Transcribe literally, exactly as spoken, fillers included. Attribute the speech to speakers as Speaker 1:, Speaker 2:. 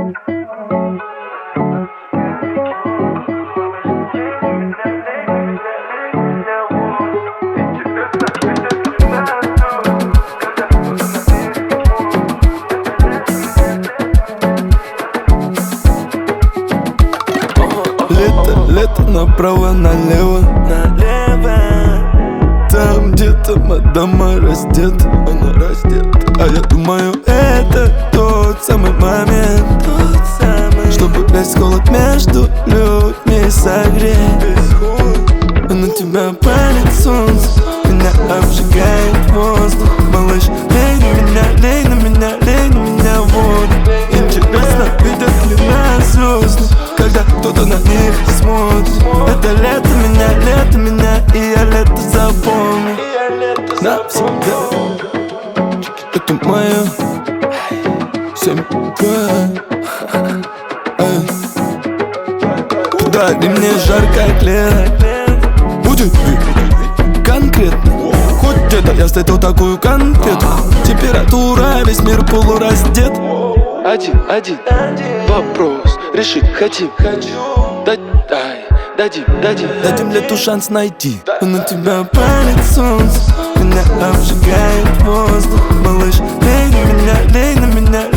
Speaker 1: Лето, лето, направо-налево, налево. Там где-то мадама раздета, она раздета. А я думаю, это тот самый момент, тот самый, чтобы весь холод между людьми согреть. На тебя палит солнце, меня обжигает воздух. Малыш, лей на меня, лей на меня, лей на меня воду. Интересно, видят ли нас звезды, когда кто-то на них смотрит. Это лето меня, лето меня, и я лето запомню навсегда. Это мое семья. Подари мне жар, как лето. Удиви конкретно. Хоть где-то я встретил такую конфету. Температура, весь мир полураздет.
Speaker 2: Один, один, вопрос решить хотим. Дать, дай, дадим, дадим.
Speaker 1: Дадим лету шанс найти. На тебя палит солнце, меня обжигает воздух. Малыш, лей на меня, лей на меня,